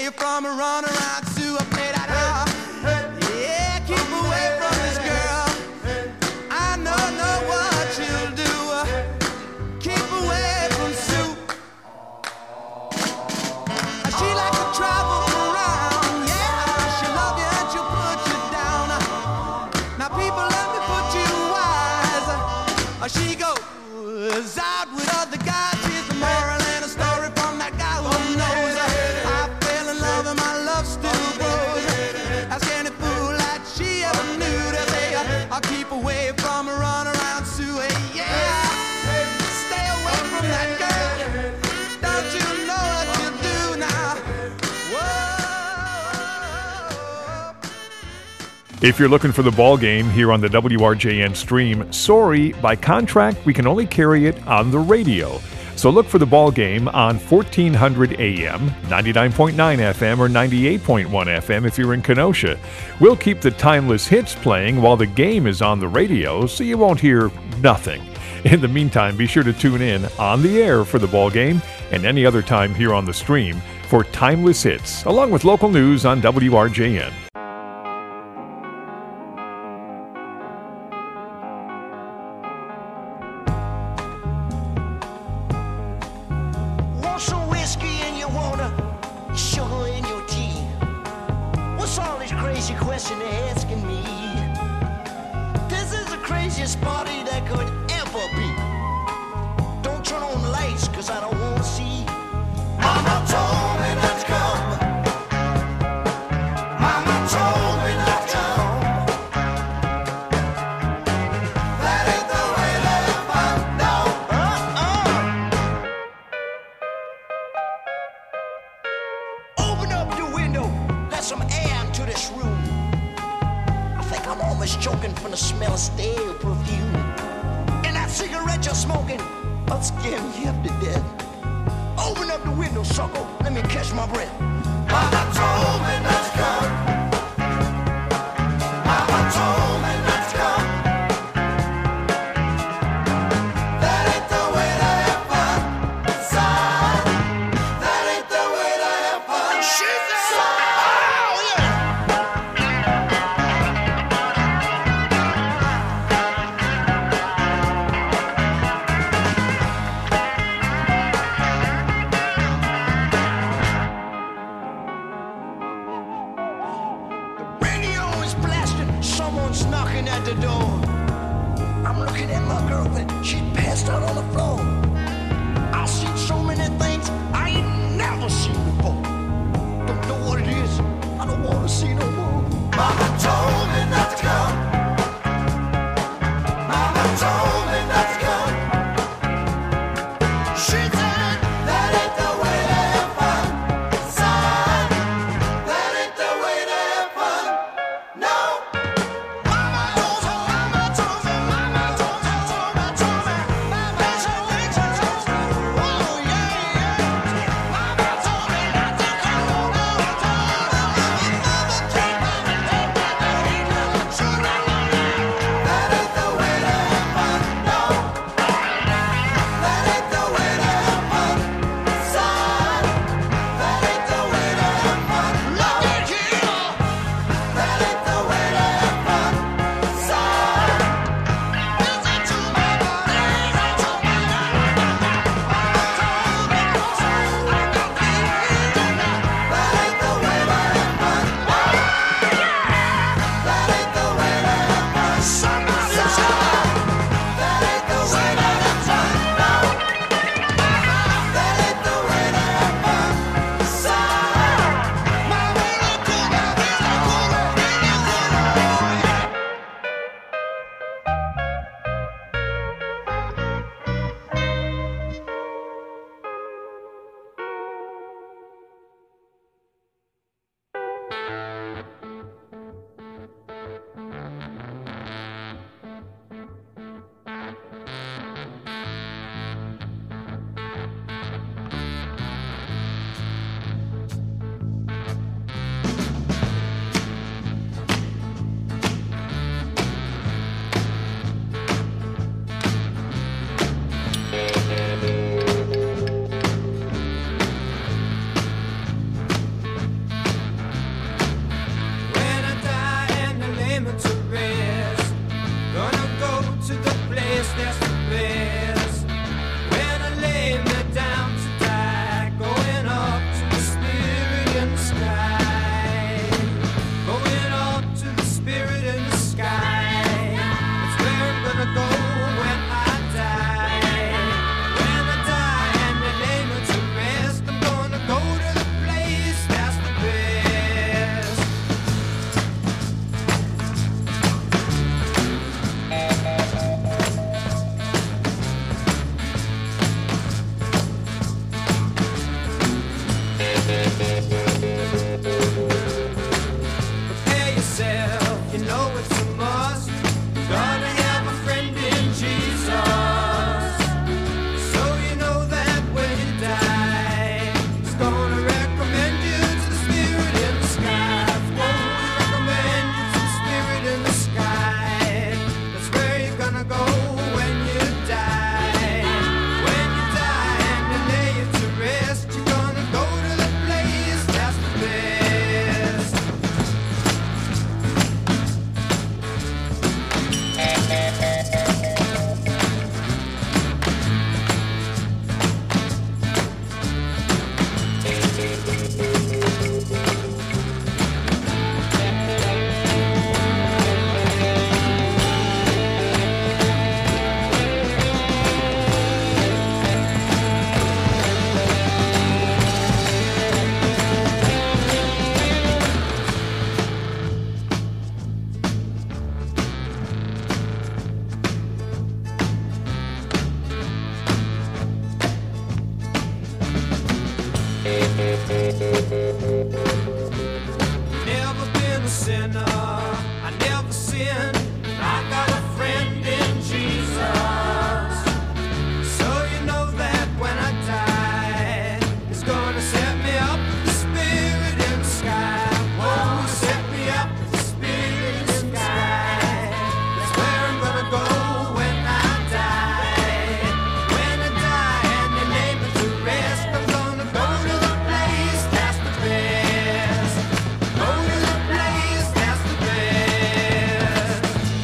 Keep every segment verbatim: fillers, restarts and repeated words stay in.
away from a runaround Sue. I played out all. Yeah, keep away from this girl. I know, know what she'll do. Keep away from Sue. She like to travel around. Yeah, she'll love you and she'll put you down. Now people, let me put you wise. She goes out with other guys. Here's the moral and a story from that guy who knows. I fell in love and my love still grows. Ask any fool that she ever knew to say, I'll keep away from a runaround Sue. Yeah, stay away from that girl. Don't you know what you do now? Whoa. If you're looking for the ball game here on the W R J N stream, sorry, by contract, we can only carry it on the radio. So look for the ball game on fourteen hundred A M, ninety-nine point nine F M, or ninety-eight point one F M if you're in Kenosha. We'll keep the timeless hits playing while the game is on the radio, so you won't hear nothing. In the meantime, be sure to tune in on the air for the ball game and any other time here on the stream for timeless hits, along with local news on W R J N. Want some whiskey in your water, sugar in your tea? What's all this crazy question they're asking me? This is the craziest party that could ever be. Don't turn on the lights, cause I don't wanna see. Mama told me not to come. Mama told me not to come. That ain't the way that I found out. Uh-uh. Open up the window, let some air into this room. I think I'm almost choking from the smell of stale perfume. And that cigarette you're smoking, I'll scare me up to death. Open up the window, sucker, let me catch my breath. Mama told me not to come. Mama told me not to come. That ain't the way to have fun, son. That ain't the way to have fun. She's so, oh, yeah. Radio is blasting, someone's knocking at the door. I'm looking at my girlfriend, she passed out on the floor. I've seen so many things I ain't never seen before. Don't know what it is, I don't want to see no more. Mama told me not to come. Mama told me not to come. She said that ain't the way to have fun, son. That ain't the way to have fun. No. Mama told me, mama told me, mama told me, told me, told me. Mama told me, told me, told me. Oh yeah, yeah. Mama told me not to come. Mama told me, mama told me, mama told me, mama told me. sinner. I never sin. I got a friend in Jesus. So you know that when I die, He's gonna set me up with the Spirit in the sky. Whoa, set me up with the Spirit in the sky. That's where I'm gonna go when I die. When I die and they lay me to rest, I'm gonna go to the place that's the best. Go to the place that's the best.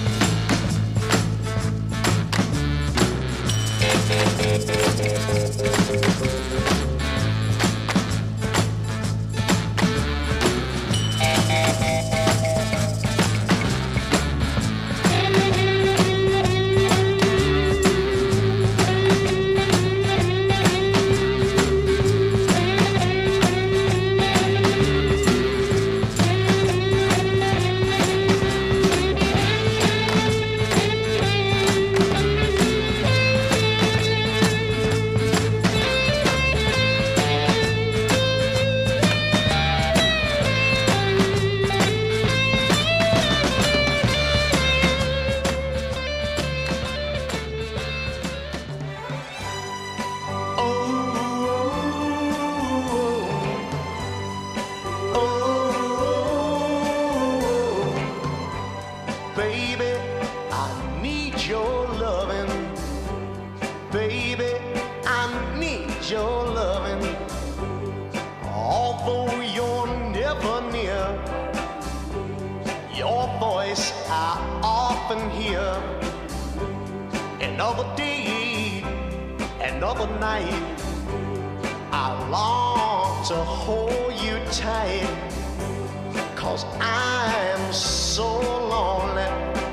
Baby, I need your loving. Baby, I need your loving. Although you're never near, your voice I often hear. Another day, another night, I long to hold you tight. Cause I'm so lonely.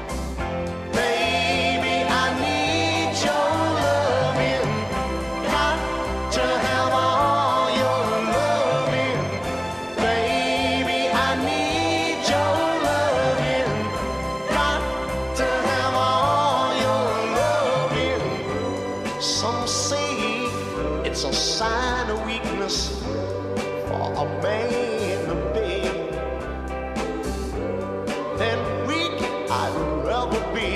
Baby, I need your loving. Got to have all your loving. Baby, I need your loving. Got to have all your loving. Some say it's a sign of weakness for a man to beg. Then weak I'd rather be.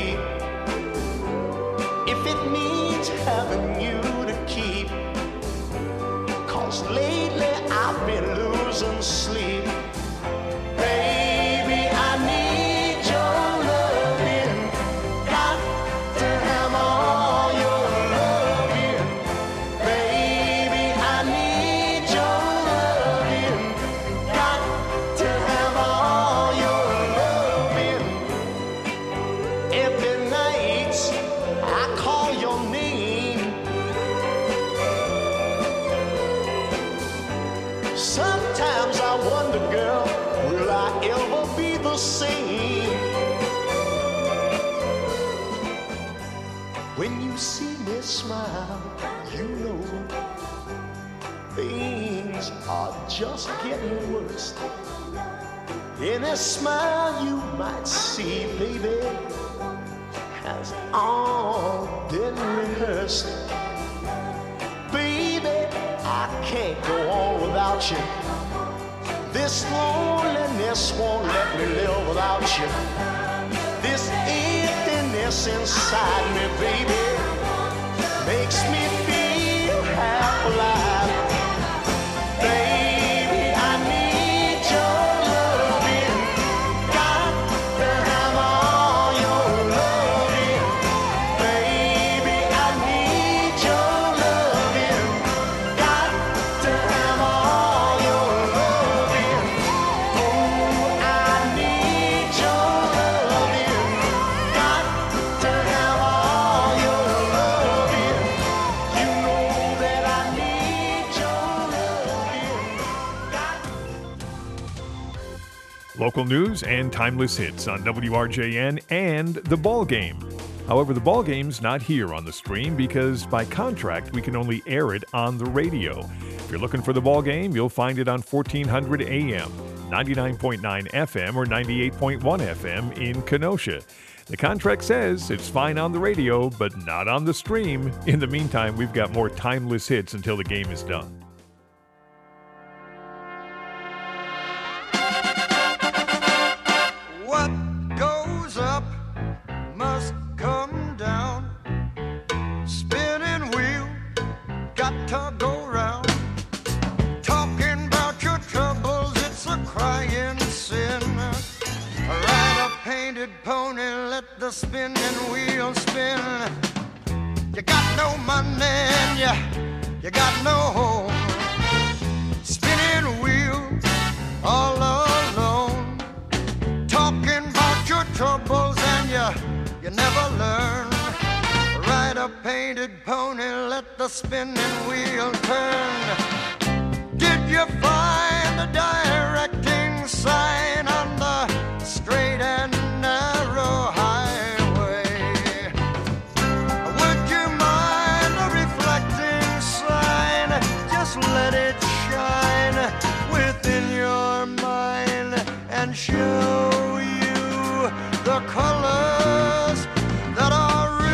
If it means having you to keep. Cause lately I've been losing sleep. Baby, I need your loving. Got to have all your loving. Baby, I need your loving. Got to have all your loving. Every night I call your name. Sometimes I wonder, girl, will I ever be the same? When you see me smile, you know things are just getting worse. Any smile you might see, baby, has all been rehearsed. Baby, I can't go on without you. This loneliness won't let me live without you. This emptiness inside me, baby, makes me feel half alive. Baby, I need your loving. Got to have all your loving. Baby, I need your loving. Got to have all your loving. Oh, I need your loving. Got to have all your loving. You know that I need your loving. Got Local news and timeless hits on W R J N and The Ball Game. However, The Ball Game's not here on the stream because by contract we can only air it on the radio. If you're looking for The Ball Game, you'll find it on fourteen hundred A M, ninety-nine point nine F M or ninety-eight point one F M in Kenosha. The contract says it's fine on the radio, but not on the stream. In the meantime, we've got more timeless hits until the game is done. painted pony, let the spinning wheel spin. You got no money and you, you got no home. Spinning wheel all alone. Talking about your troubles and you, you never learn. Ride a painted pony, let the spinning wheel turn. Did you find the directing sign on the straight and narrow highway? Would you mind the reflecting sign? Just let it shine within your mind and show you the colors that are real.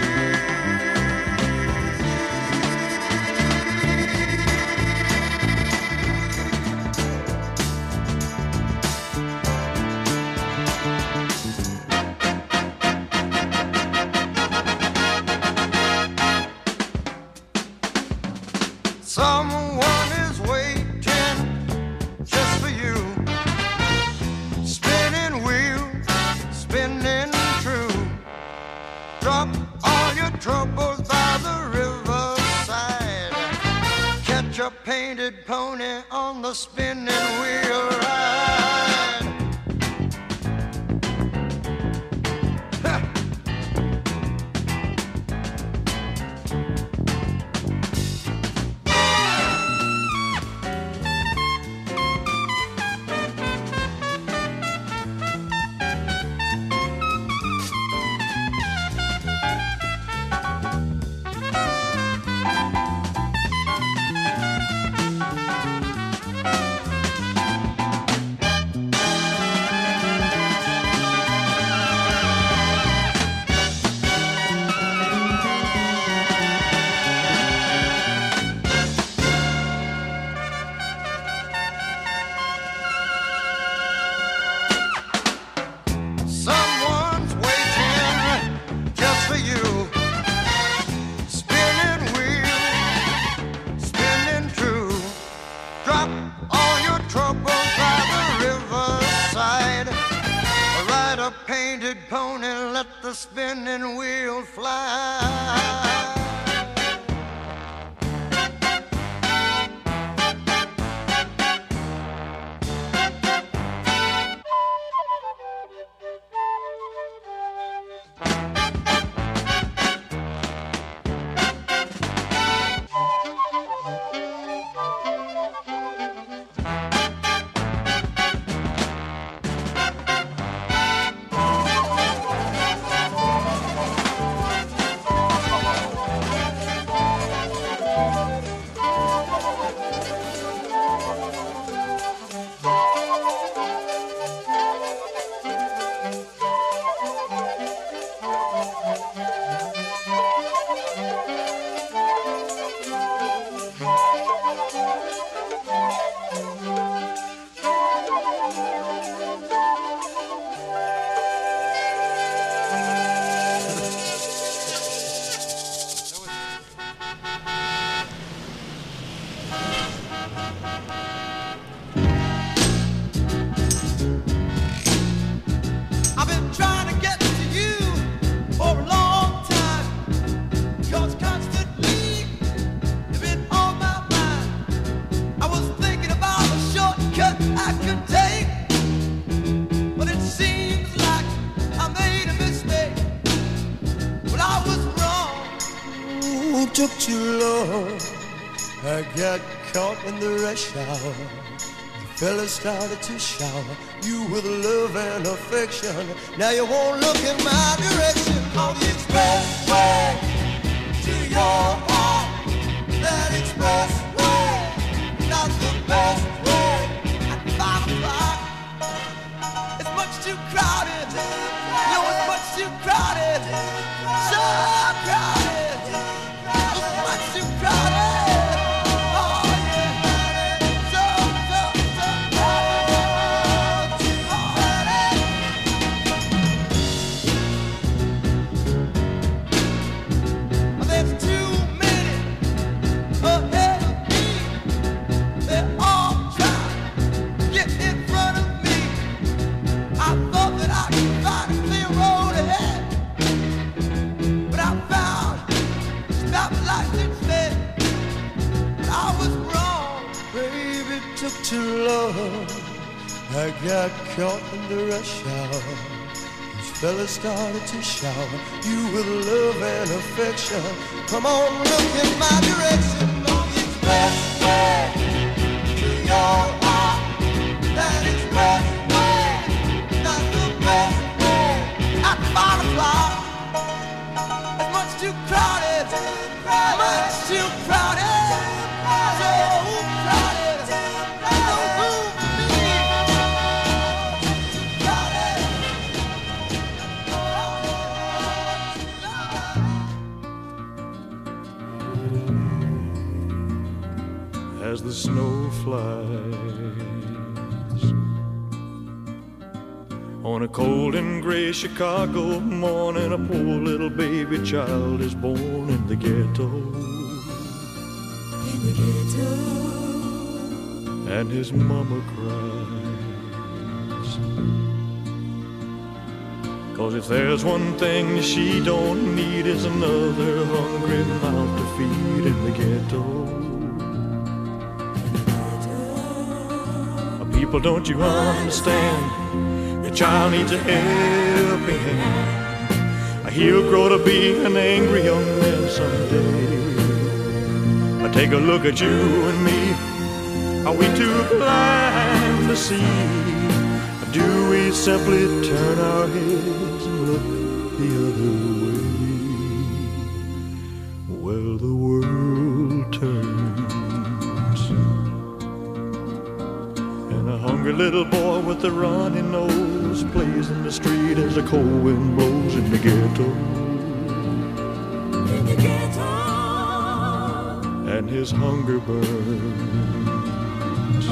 Someone is waiting just for you. Spinning wheel, spinning true. Drop all your troubles by the riverside. Catch a painted pony on the spinning wheel ride. Ha! Someone's waiting just for you. Spinning wheel, spinning true. Drop all your troubles by the riverside. Ride a painted pony, let the spinning wheel fly. I've been trying to get to you for a long time, 'cause constantly you've been on my mind. I was thinking about a shortcut I could take, but it seems like I made a mistake. But I was wrong. Ooh, took too long. I got caught in the rush hour. The fella started to shower you with love and affection. Now you won't look in my direction. On the expressway to your heart, that expressway, not the best way. At five o'clock, it's much too crowded. No, it's much too crowded. So crowded. It's much too crowded. Oh yeah, so so so crowded. Too crowded. There's too many ahead of me. They're all trying to get in front of me. I thought that to love. I got caught in the rush hour. These fellas started to shower you with love and affection. Come on, look in my direction. On the expressway to your heart. That expressway, not the best way. At five o'clock, it's much too crowded, much too crowded. So crowded, no room for me. Crowded, crowded. As the snow flies on a cold and gray Chicago morning, a poor little baby child is born in the ghetto. In the ghetto. And his mama cries, 'cause if there's one thing she don't need, is another hungry mouth to feed in the ghetto. People, don't you understand? Your child needs a helping hand. He'll grow to be an angry young man someday. Take a look at you and me. Are we too blind to see? Or do we simply turn our heads and look the other way? Well, the world turns, and a hungry little boy with a runny nose plays in the street as the cold wind blows in the ghetto. In the ghetto. And his hunger burns.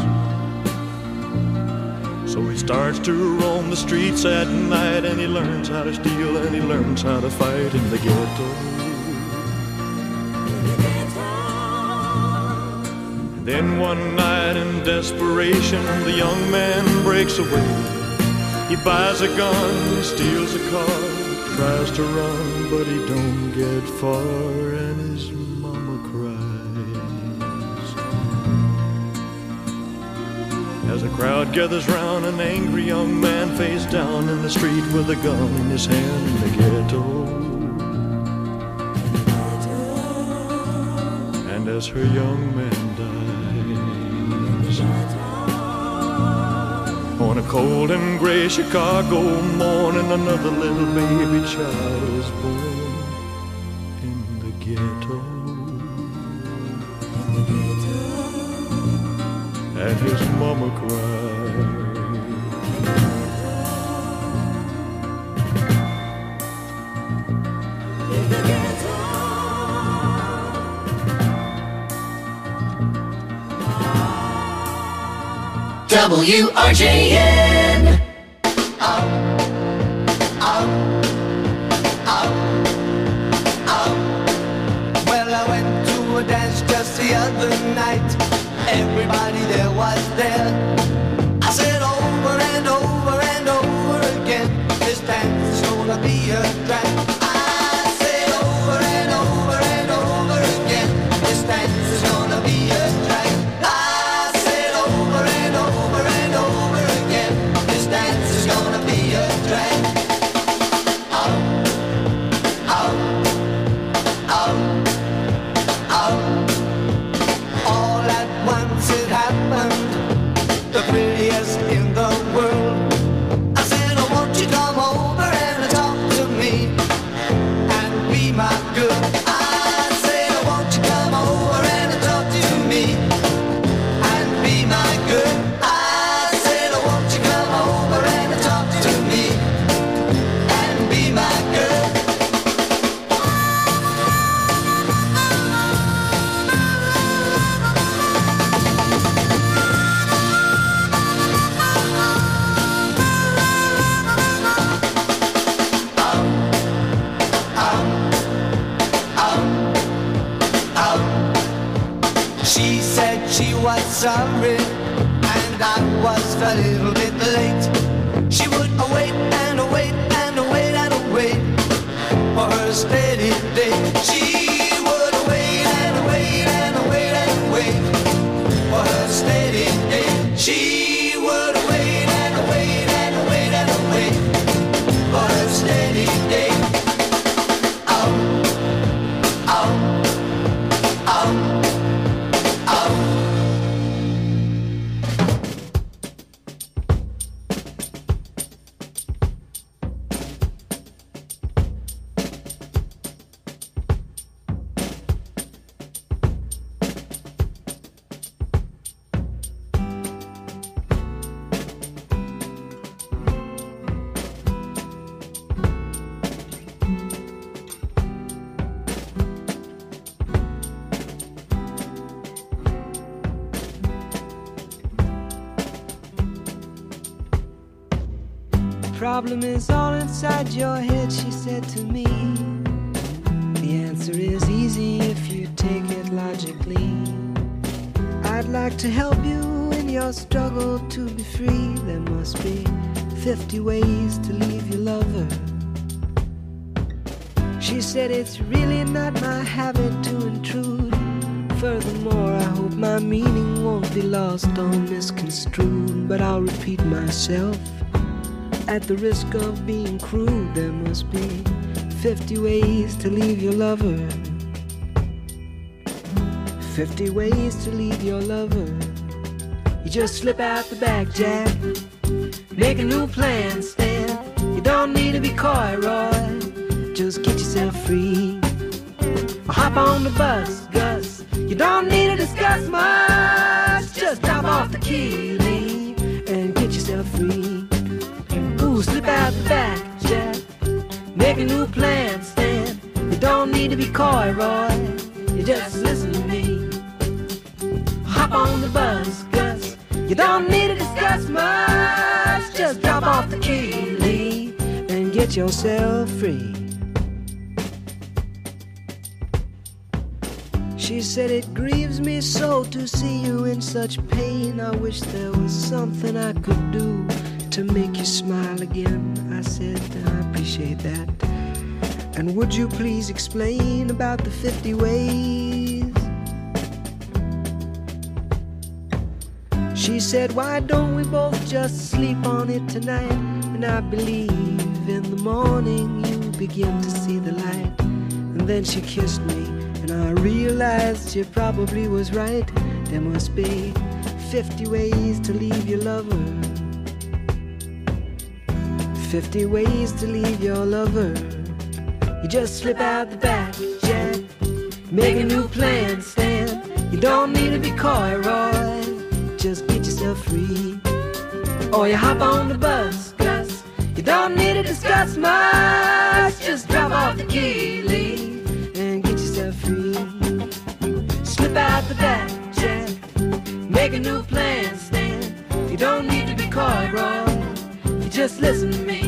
So he starts to roam the streets at night, and he learns how to steal, and he learns how to fight in the ghetto. In the ghetto. And then one night in desperation, the young man breaks away. He buys a gun, steals a car, tries to run, but he don't get far, and his mama cries. As a crowd gathers round, an angry young man face down in the street with a gun in his hand in the ghetto. And as her young man dies, on a cold and gray Chicago morning, another little baby child is born in the ghetto. And his mama cried. In the ghetto. W R J N. Oh, oh, oh, oh. Well, I went to a dance just the other night. Everybody there was there. I said over and over and over again, this dance is gonna be a drag. I said over and over and over again, this dance is gonna be a drag. I said over and over and over again, this dance is gonna be a drag. Oh, oh, oh, oh. All at once it happened, the prettiest in the world. I said, oh, won't you come over and talk to me and be my girl? I said, oh, won't you come over and talk to me and be my girl? I said, oh, won't you come over and talk to me and be my girl? She said she was sorry, and I was a little bit late. She would await and await and await and await for her steady day. She would await and await and await and wait for her steady day. problem is all inside your head, she said to me. The answer is easy if you take it logically. I'd like to help you in your struggle to be free. There must be fifty ways to leave your lover. She said it's really not my habit to intrude. Furthermore, I hope my meaning won't be lost or misconstrued. But I'll repeat myself at the risk of being crude. There must be fifty ways to leave your lover. Fifty ways to leave your lover. You just slip out the back, Jack. Make a new plan, Stan. You don't need to be coy, Roy. Just get yourself free. Hop on the bus, Gus. You don't need to discuss much. Just drop off the key, Lee, and get yourself free. Ooh, slip out the back, Jack. Make a new plan, Stan. You don't need to be coy, Roy. You just listen to me. Hop on the bus, Gus. You don't need to discuss much. Just drop off the key, Lee, and get yourself free. She said, it grieves me so to see you in such pain. I wish there was something I could do to make you smile again. I said, I appreciate that. And would you please explain about the fifty ways? She said, why don't we both just sleep on it tonight? And I believe in the morning you begin to see the light. And then she kissed me, and I realized she probably was right. There must be fifty ways to leave your lover. Fifty ways to leave your lover. You just slip out the back, Jack. Make a new plan, Stan. You don't need to be coy, Roy. Just get yourself free. Or you hop on the bus, Gus. You don't need to discuss much. Just drop off the key, Lee, and get yourself free. Slip out the back, Jack. Make a new plan, Stan. You don't need to be coy, Roy. You just listen to me.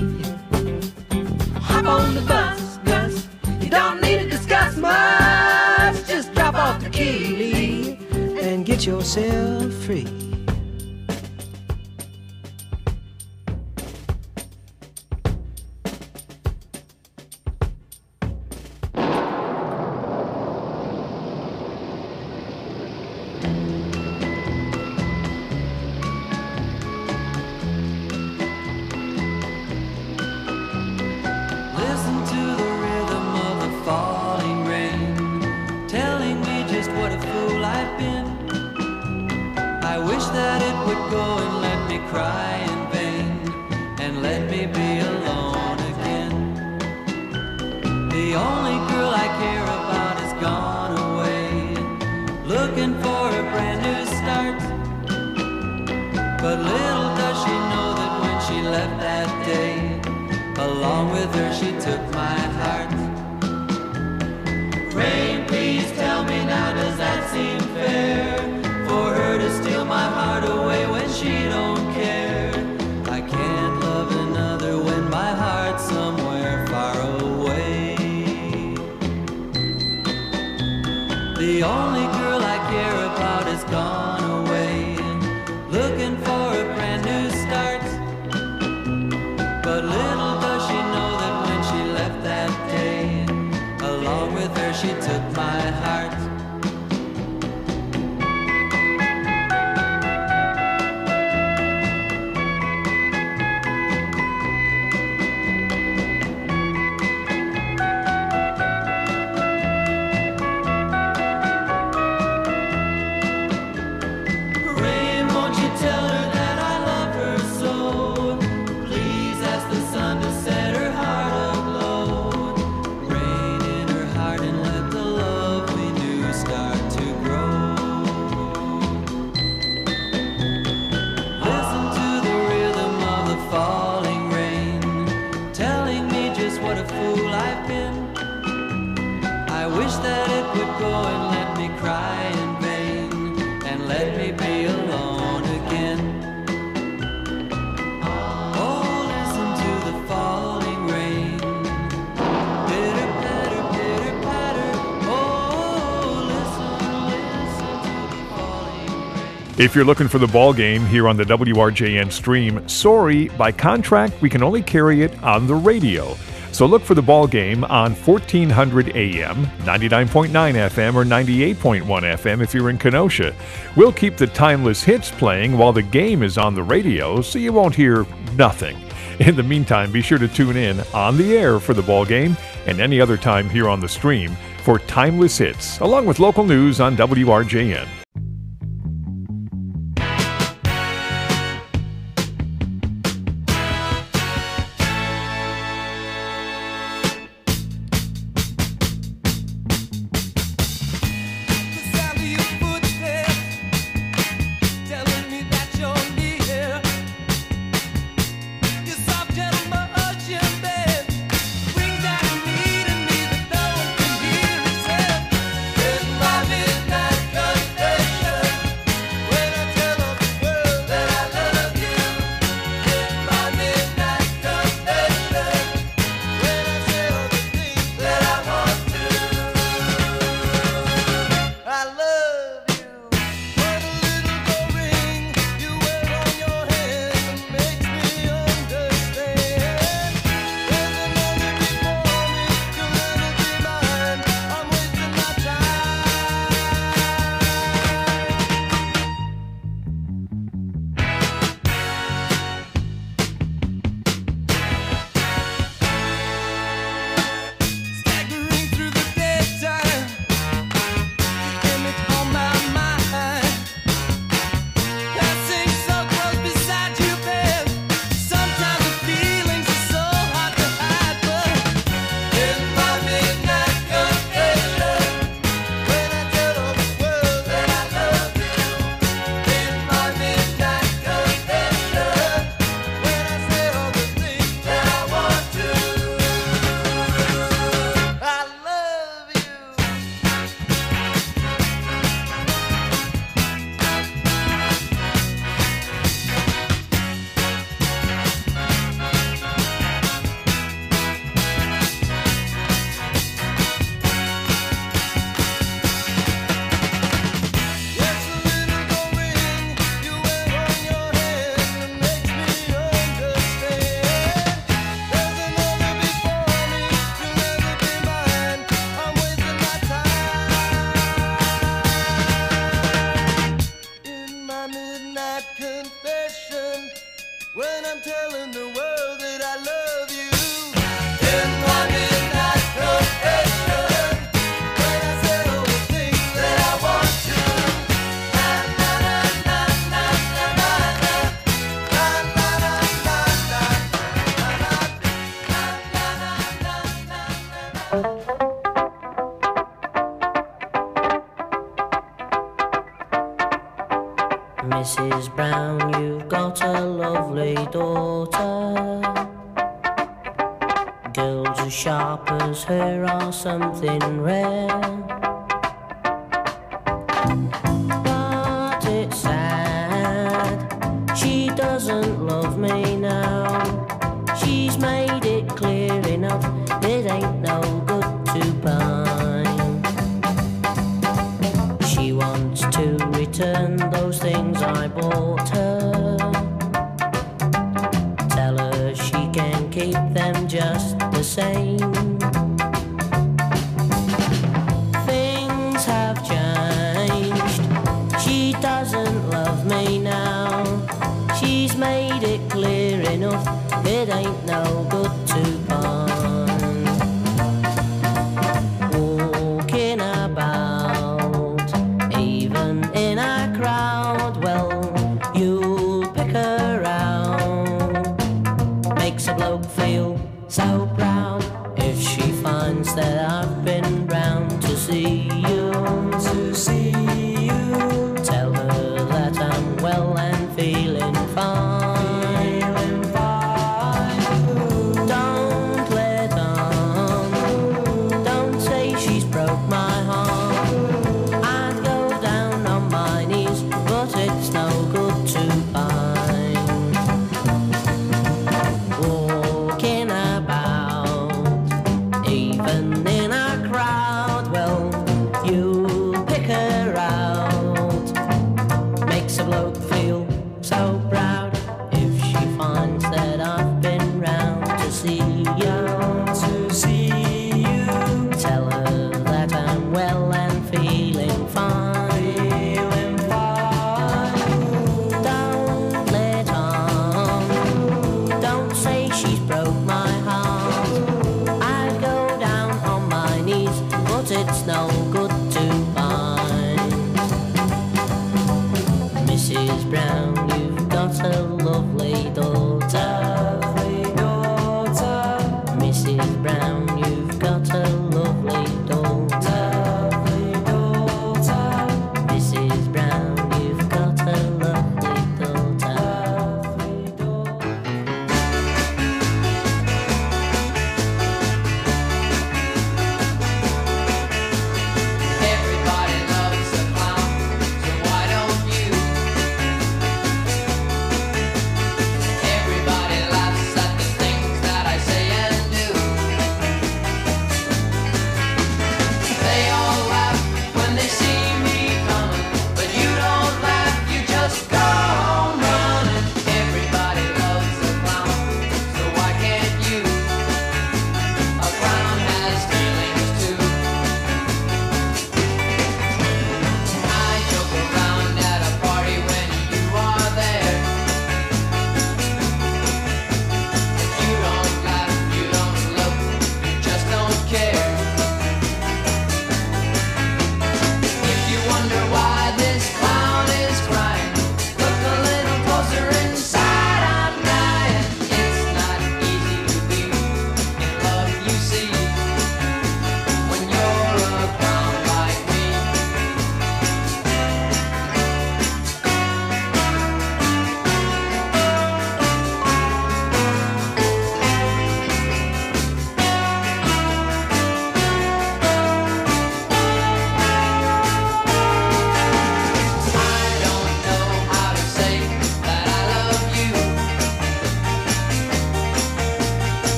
Hop on the bus, Gus. You don't need to discuss much. Just drop off the key, Lee, and get yourself free. Oh, listen to the If you're looking for the ball game here on the W R J N stream, sorry, by contract, we can only carry it on the radio. So look for the ball game on fourteen hundred A M, ninety-nine point nine F M, or ninety-eight point one F M if you're in Kenosha. We'll keep the timeless hits playing while the game is on the radio, so you won't hear nothing. In the meantime, be sure to tune in on the air for the ball game and any other time here on the stream for timeless hits, along with local news on W R J N. Missus Brown, you've got a lovely daughter. Girls as sharp as her are something rare. But it's sad, she doesn't love me now. She's made it clear enough, it ain't no good to pine. She wants to return those things I bought her. Tell her she can keep them just the same. Things have changed, she doesn't love me now. She's made it clear enough, it ain't no good to pine. Walking about, even in a crowd, well, you'll pick her out. Makes a bloke feel so proud if she finds that I've been round to see you. To see you. Tell her that I'm well and feeling fine. Even in a crowd, well, you pick her out.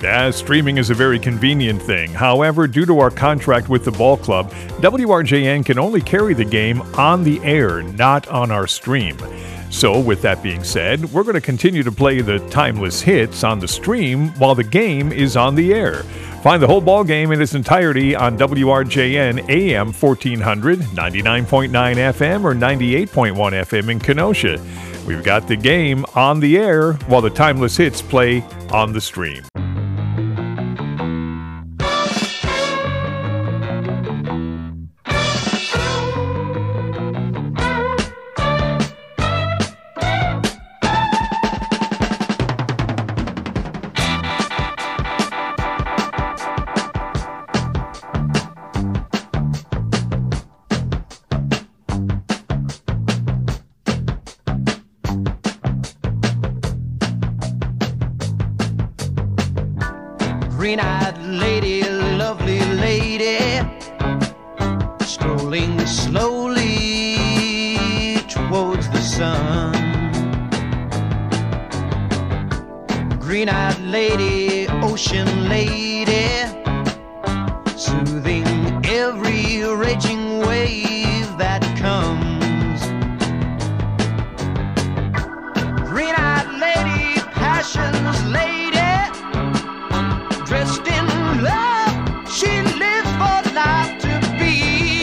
Yeah, streaming is a very convenient thing. However, due to our contract with the ball club, W R J N can only carry the game on the air, not on our stream. So, with that being said, we're going to continue to play the timeless hits on the stream while the game is on the air. Find the whole ball game in its entirety on W R J N A M fourteen hundred, ninety-nine point nine F M, or ninety-eight point one F M in Kenosha. We've got the game on the air while the timeless hits play on the stream. Green-eyed lady, lovely lady, strolling slowly towards the sun. Green-eyed lady, ocean lady, soothing every raging wave that comes. Green-eyed lady, passion's lady, dressed in love, she lives for life to be.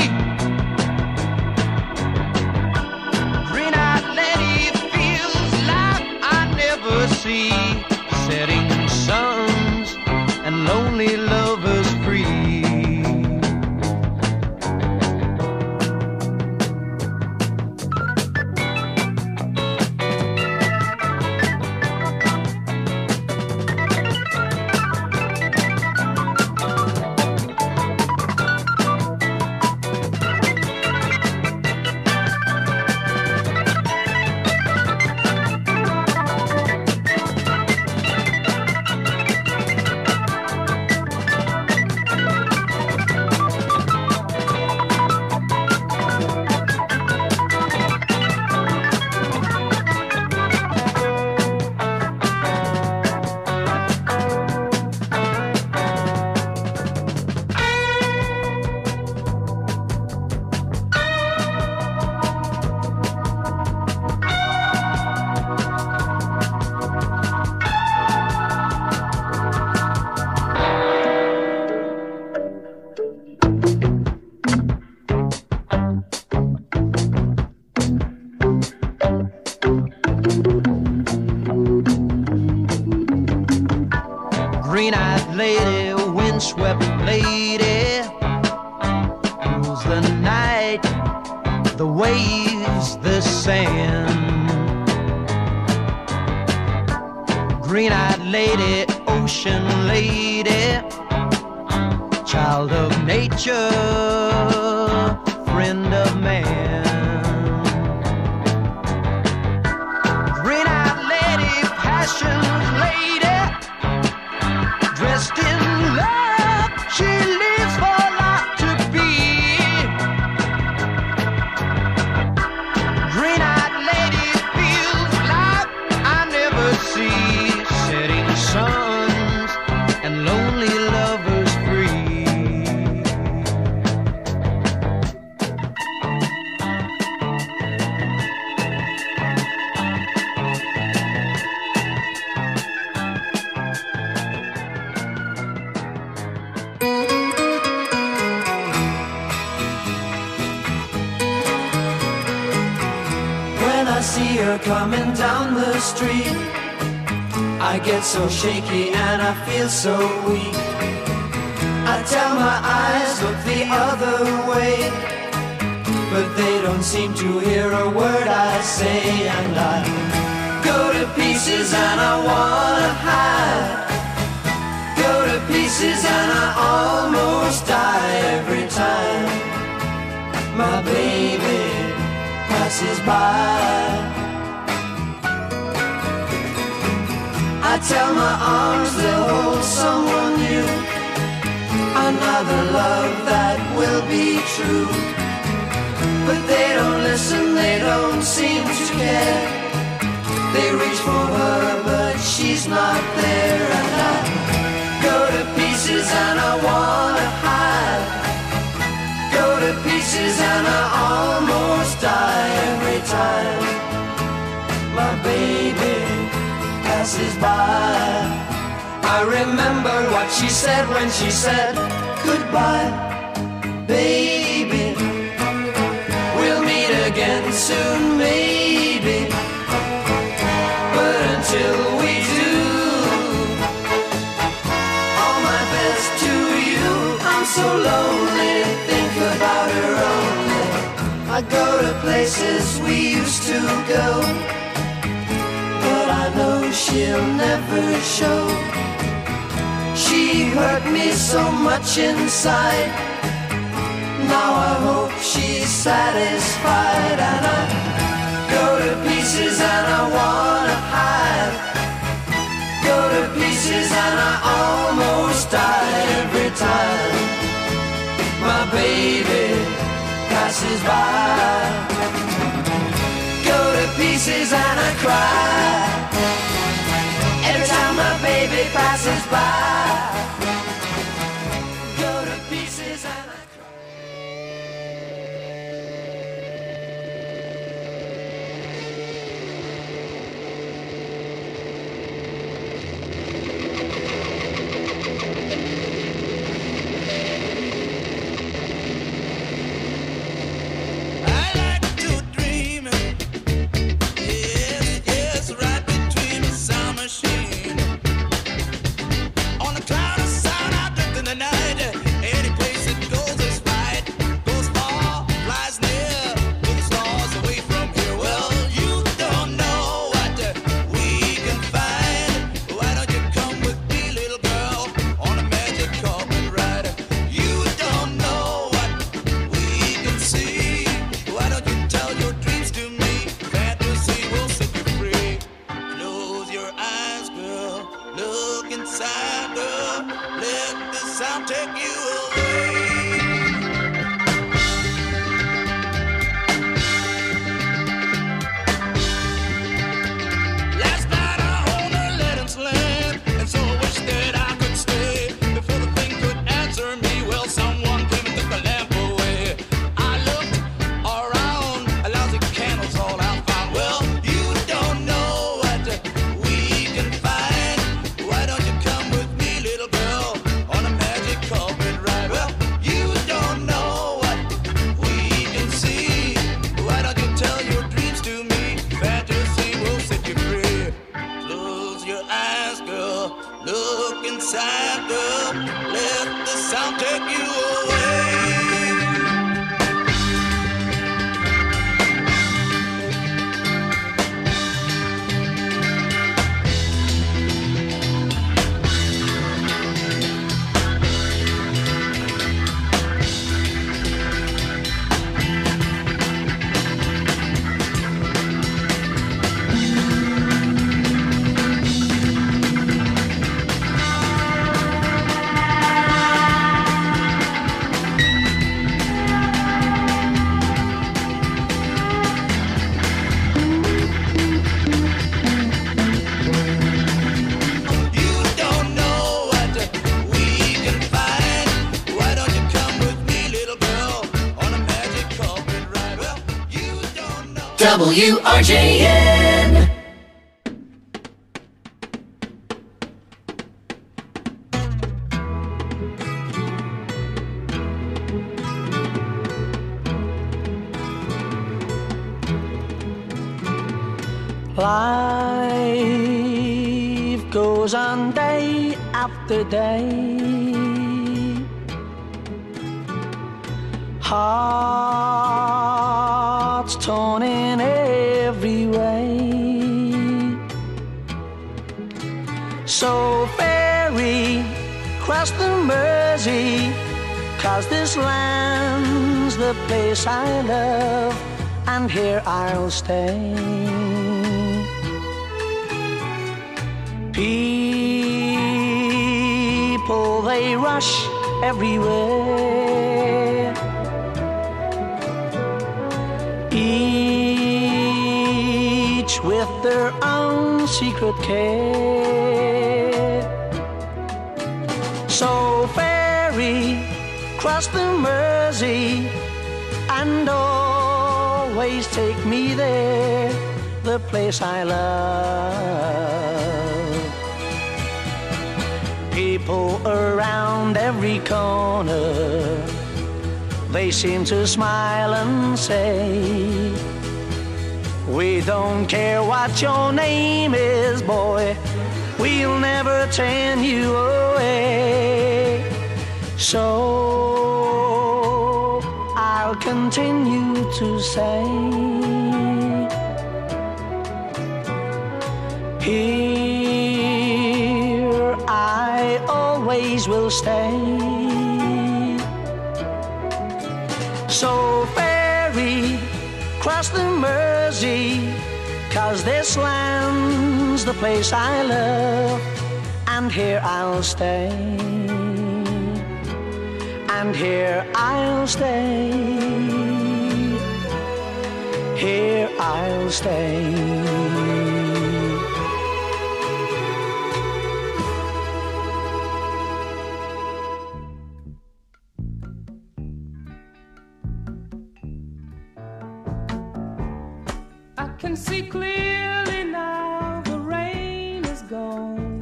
Green-eyed lady feels like I never see. Setting suns and lonely lovers free. Green-eyed lady, windswept lady, rules the night, the waves, the sand. Green-eyed lady, ocean lady, child of nature, friend of man. Green-eyed lady, passion lady, dressed in love, she lives for life to be. Green-eyed lady feels like I never see. Setting suns and lonely lovers free. When I see her coming down the street, I get so shaky and I feel so weak. I tell my eyes, look the other way, but they don't seem to hear a word I say. And I go to pieces and I wanna hide. Go to pieces and I almost die every time my baby passes by. I tell my arms they'll hold someone new, another love that will be true. But they don't listen, they don't seem to care. They reach for her, but she's not there. And I pieces and I wanna hide. Go to pieces and I almost die every time my baby passes by. I remember what she said when she said goodbye. Baby, we'll meet again soon, maybe. But until we do, all my best to you. I'm so lonely, think about her only. I go to places we used to go, but I know she'll never show. She hurt me so much inside. Now I hope she's satisfied. And I go to pieces and I wanna hide. Go to pieces and I almost die every time my baby passes by. Go to pieces and I cry every time my baby passes by. Go to pieces and I W R J N. Life goes on day after day. Hearts torn in every way. So ferry cross the Mersey, 'cause this land's the place I love, and here I'll stay. People, they rush everywhere, each with their own secret care. So ferry, cross the Mersey, and always take me there, the place I love. People around every corner, they seem to smile and say, we don't care what your name is, boy, we'll never turn you away. So I'll continue to say, here I always will stay. So ferry, cross the Mersey, 'cause this land's the place I love, and here I'll stay, and here I'll stay, here I'll stay. I can see clearly now, the rain is gone.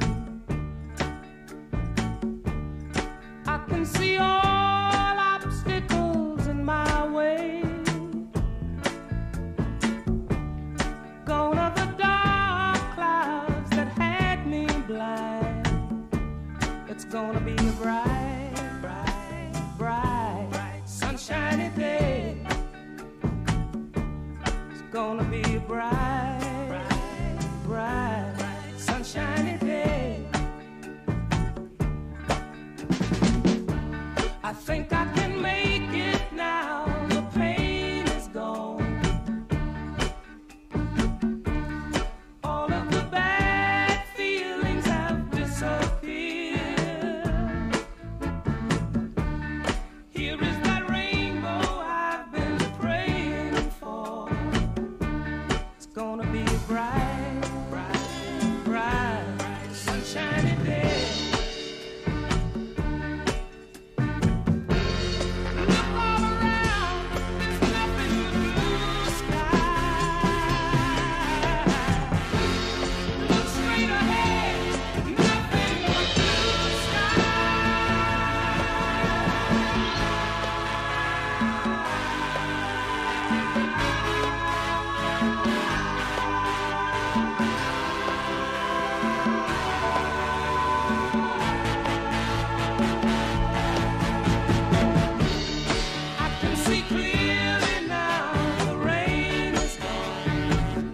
I can see all obstacles in my way. Gone are the dark clouds that had me blind. It's gonna be a bright, bright, bright, bright, sunshiny day. It's gonna be a bright, bright, bright, sunshiny day. I think I can make it now, the pain is gone. All of the bad feelings have disappeared. Here is that rainbow I've been praying for. It's gonna be a bright, bright, bright, sunshiny day. Look all around, there's nothing but blue sky. Look straight ahead, nothing but blue sky. I can see clearly now, the rain is gone.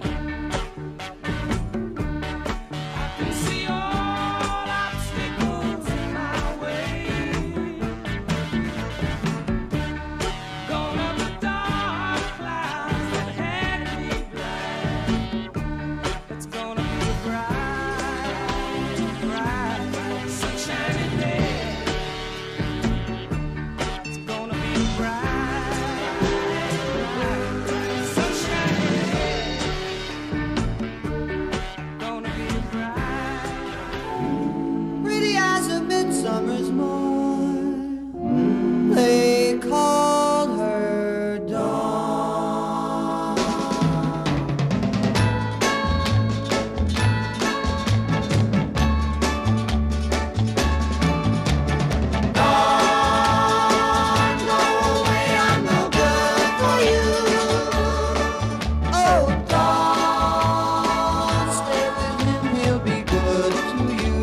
I can see all obstacles in my way. Gone are the dark clouds that had me blind. It's gonna be a bright, bright, sunshiny day. It's gonna be a bright, bright, sunshiny day. Gonna be a bright. Pretty as a midsummer's morn, they called her Dawn. Dawn, go away, I'm no good for you. Oh, Dawn, stay with him, he'll be good to you.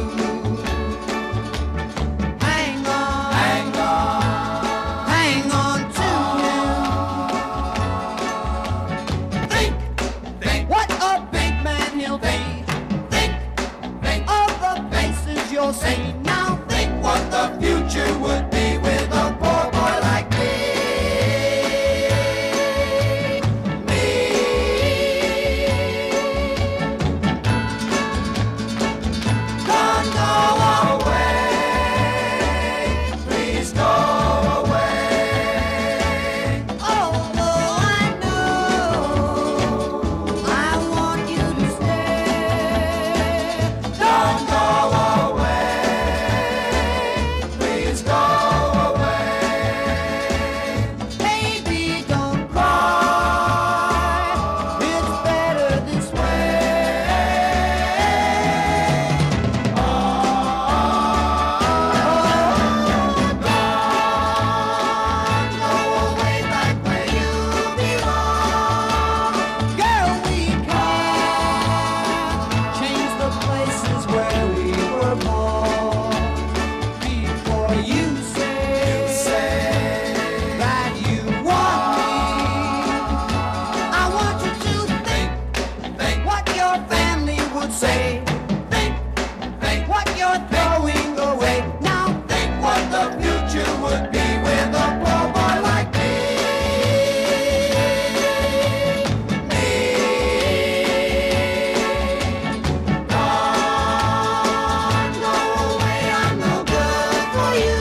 Hang on, hang on, hang on to him. Think, think, what a big man he'll be. Think, think of the faces you'll see. Now think what the future would be with a poor boy like me. Me. Don't go away, please go away. Although I know I want you to stay. Don't go away, you're throwing away. Now think what the future would be with a poor boy like me. Me. Don't go away, I'm no good for you.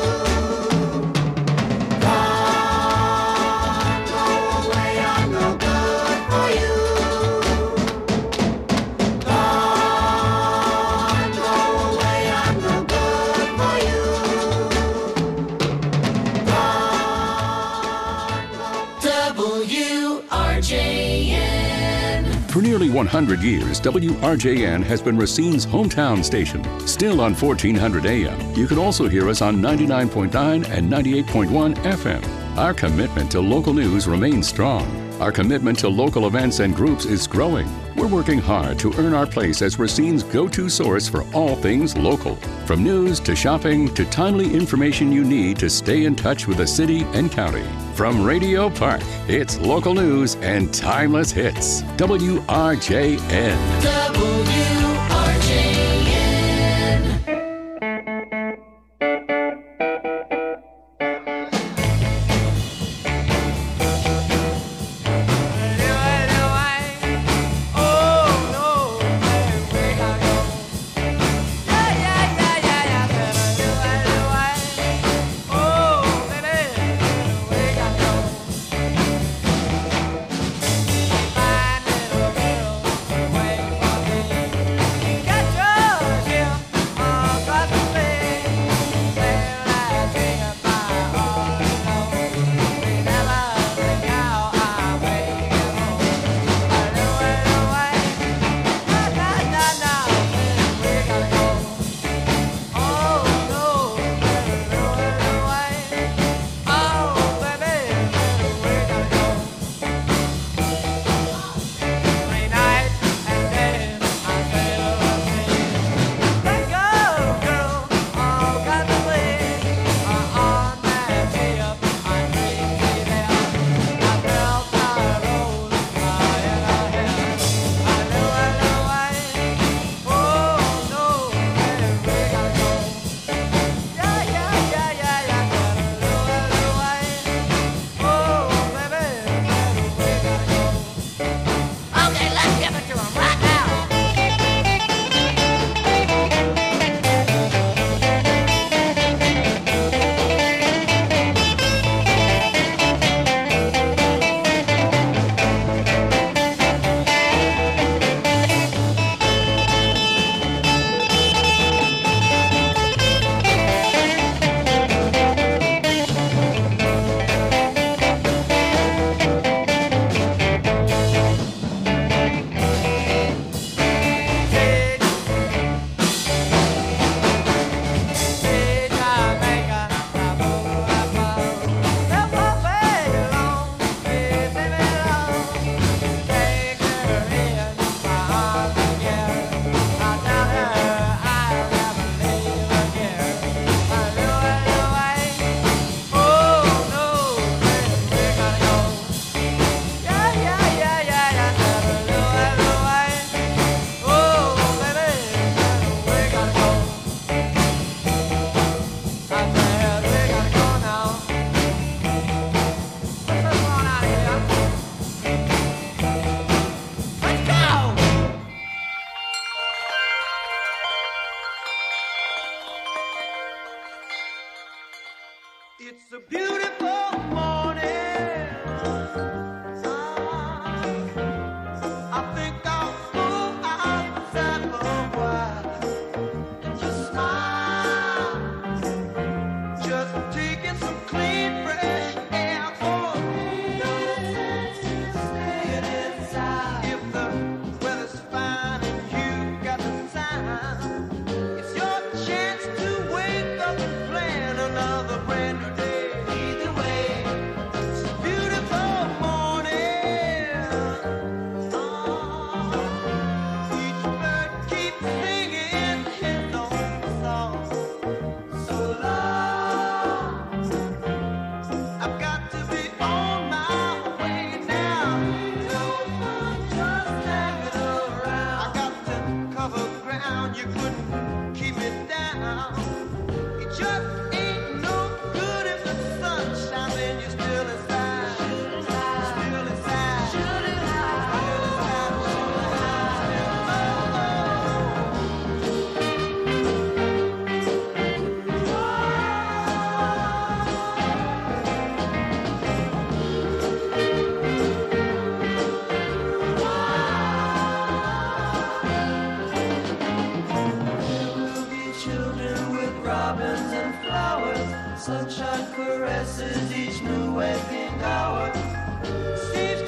Don't go away, I'm no good for you. Don't go away, I'm no good for you. W R J N. For nearly one hundred years, W R J N has been Racine's hometown station. Still on fourteen hundred A M. You can also hear us on ninety-nine point nine and ninety-eight point one F M. Our commitment to local news remains strong. Our commitment to local events and groups is growing. We're working hard to earn our place as Racine's go-to source for all things local. From news to shopping to timely information you need to stay in touch with the city and county. From Radio Park, it's local news and timeless hits. W R J N. W R J N. Okay, let's give it to him right now. It's a beautiful morning. I think I'll go outside for a while and just smile. Just taking some clean, fresh air for me. Staying inside. If the weather's fine and you got the time, it's your chance to wake up and plan another brand new day. Either children with robins and flowers. Sunshine caresses each new waking hour. Steve